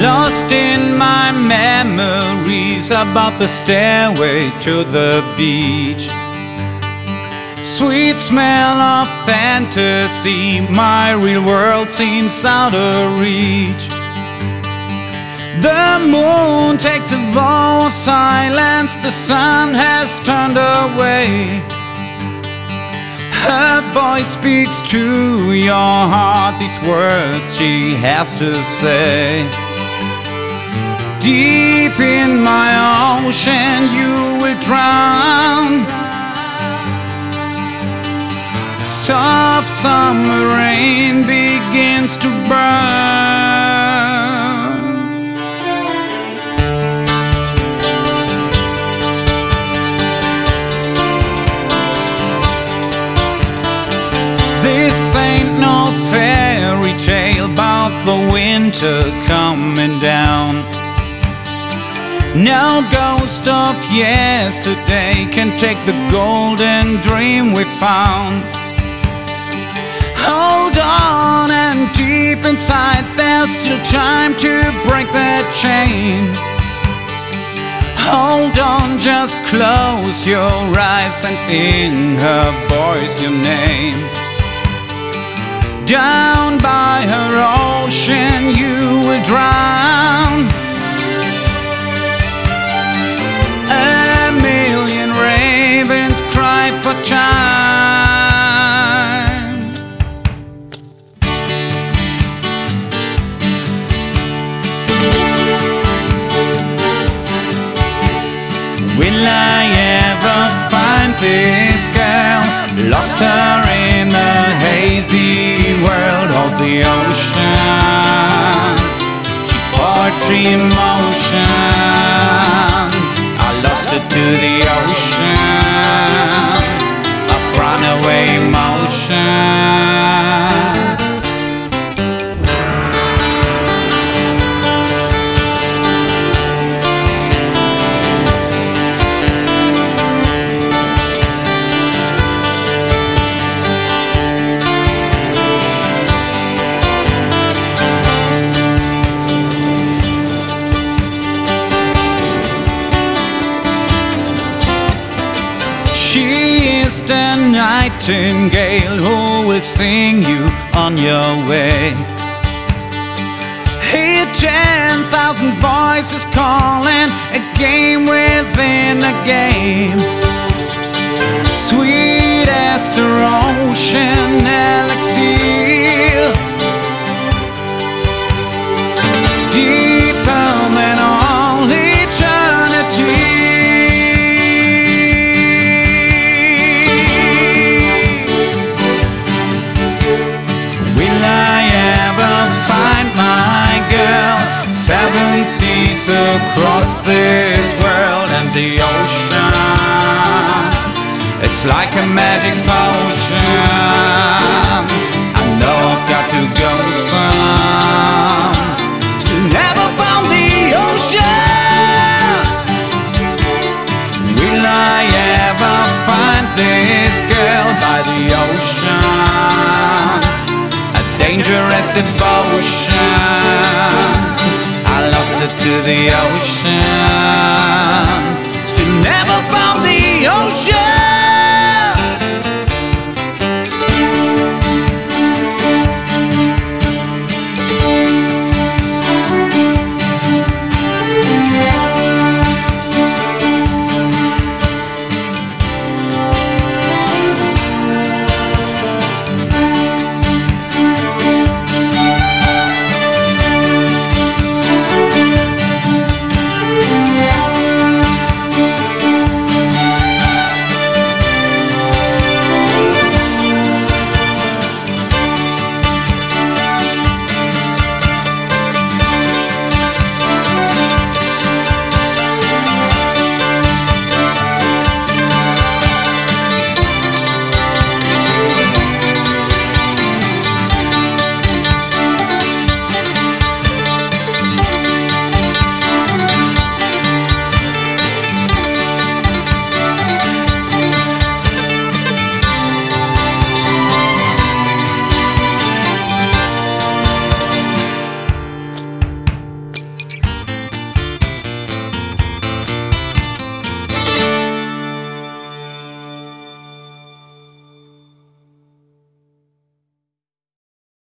lost in my memories about the stairway to the beach. Sweet smell of fantasy, my real world seems out of reach. The moon takes a vow of silence, the sun has turned away. Her voice speaks to your heart, these words she has to say. Deep in my ocean you will drown. Soft summer rain begins to burn. This ain't no fairy tale about the winter coming down. No ghost of yesterday can take the golden dream we found. Hold on, and deep inside there's still time to break that chain. Hold on, just close your eyes, and in her voice your name. Down by her ocean you will drown. A million ravens cry for time. Will I ever find this girl? Lost her in the hazy world of the ocean. She's poetry in motion. I lost her to the ocean, a runaway motion. She is the nightingale who will sing you on your way. Hear 10,000 voices calling, a game within a game. Sweet as the ocean elixir, deeper than all eternity. Seven seas across this world and the ocean, it's like a magic potion. I know I've got to go some, still never found the ocean. Will I ever find this girl by the ocean? A dangerous devotion, I lost her to the ocean, still never found the ocean.